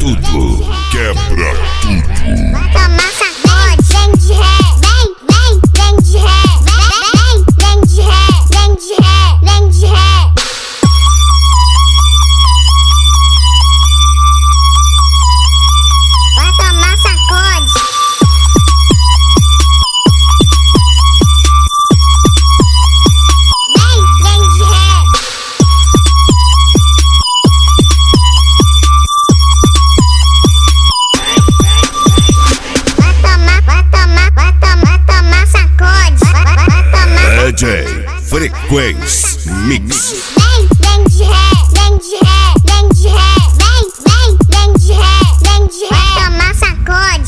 tudo, quebra tudo. Vai tomar sacode, vem de ré, vem de ré, vem de ré, vem de ré, vem de ré. Vai tomar sacode. Vem de ré. Vai tomar sacode. Vai tomar. DJ Frequência Mix. Vem de ré, vem de ré, vem de ré, vem de ré, vem de ré. Vai tomar sacode.